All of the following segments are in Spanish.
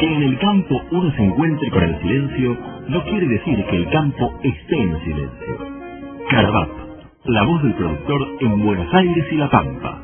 Que en el campo uno se encuentre con el silencio no quiere decir que el campo esté en silencio. Carvap, la voz del productor en Buenos Aires y La Pampa.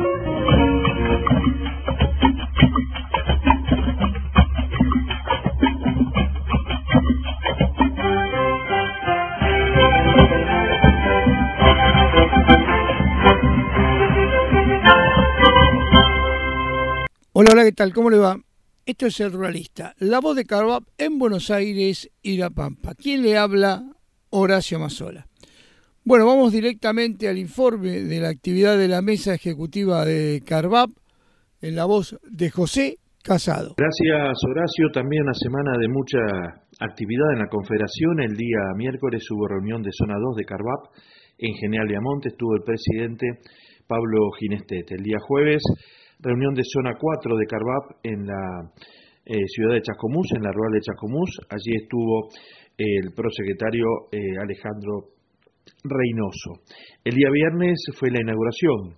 Hola, hola, ¿qué tal? ¿Cómo le va? Esto es El Ruralista, la voz de Carvap en Buenos Aires y La Pampa. ¿Quién le habla? Horacio Mazzola. Bueno, vamos directamente al informe de la actividad de la mesa ejecutiva de Carvap en la voz de José Casado. Gracias, Horacio. También una semana de mucha actividad en la Confederación. El día miércoles hubo reunión de Zona 2 de Carvap en General Viamonte. Estuvo el presidente Pablo Ginestete. El día jueves, reunión de Zona 4 de Carvap en la ciudad de Chascomús, en la rural de Chascomús. Allí estuvo el prosecretario Alejandro Reynoso. El día viernes fue la inauguración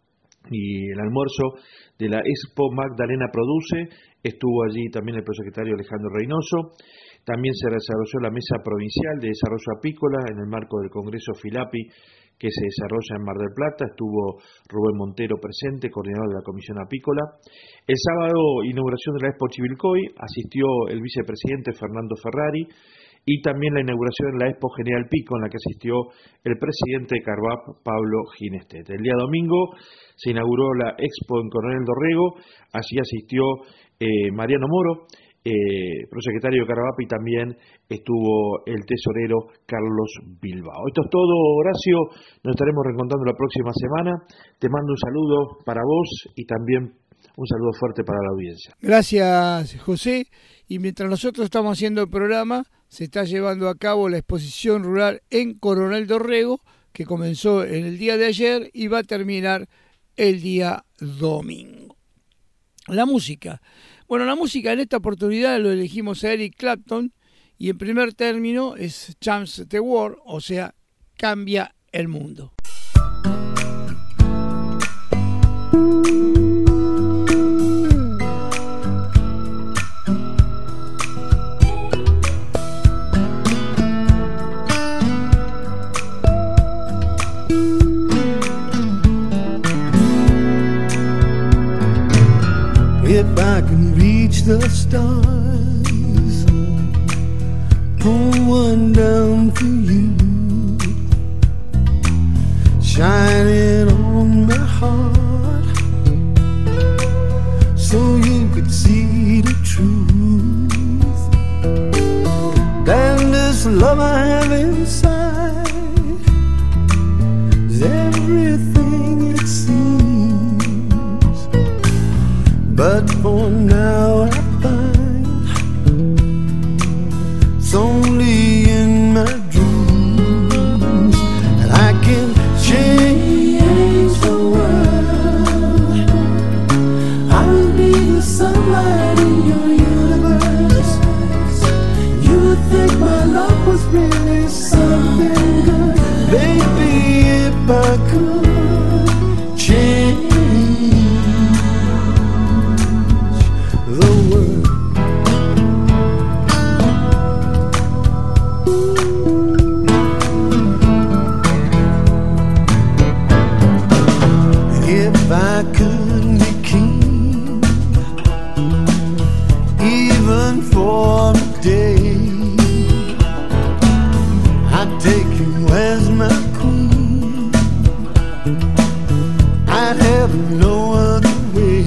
y el almuerzo de la Expo Magdalena Produce. Estuvo allí también el prosecretario Alejandro Reynoso. También se desarrolló la Mesa Provincial de Desarrollo Apícola en el marco del Congreso Filapi que se desarrolla en Mar del Plata. Estuvo Rubén Montero presente, coordinador de la Comisión Apícola. El sábado, inauguración de la Expo Chivilcoy, asistió el vicepresidente Fernando Ferrari, y también la inauguración de la Expo General Pico, en la que asistió el presidente de Carvap, Pablo Ginestete. El día domingo se inauguró la Expo en Coronel Dorrego. Allí asistió Mariano Moro, prosecretario de Carvap, y también estuvo el tesorero Carlos Bilbao. Esto es todo, Horacio. Nos estaremos reencontrando la próxima semana. Te mando un saludo para vos y también un saludo fuerte para la audiencia. Gracias, José. Y mientras nosotros estamos haciendo el programa, se está llevando a cabo la exposición rural en Coronel Dorrego, que comenzó en el día de ayer y va a terminar el día domingo. La música. Bueno, la música en esta oportunidad lo elegimos a Eric Clapton, y en primer término es Change the World, o sea, cambia el mundo. If I can reach the stars, pull one down for you, shine it on my heart, so you could see the truth. Then this love I have inside is everything it seems. But for now I find it's only in my dreams that I can change the world. I'll be the sunlight in your universe. You would think my love was really something good. Baby, if I could change the world. And if I could be king, even for a day, I'd take you as my queen. I'd have no other way.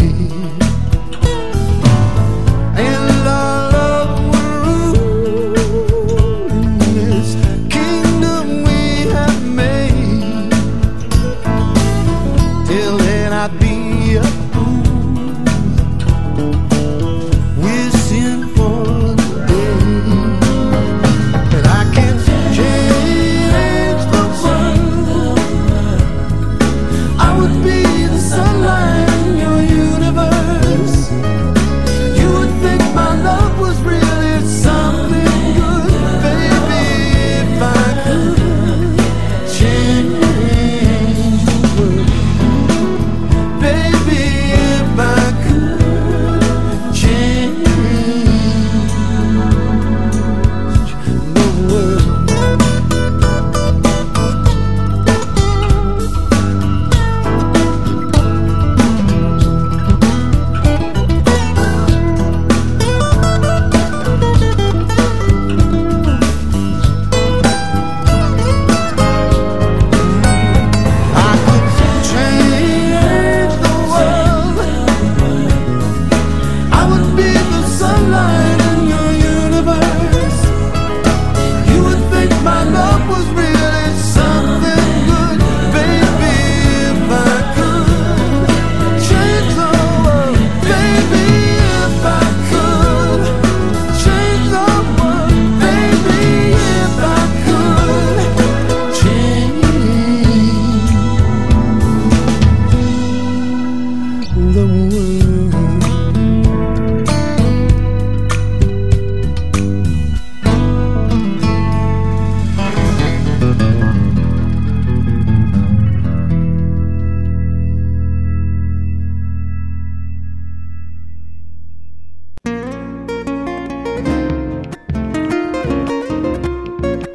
Baby,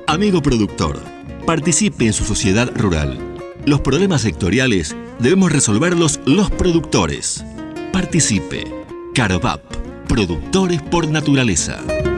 Amigo productor, participe en su sociedad rural. Los problemas sectoriales debemos resolverlos los productores. Participe. Carvap, productores por naturaleza.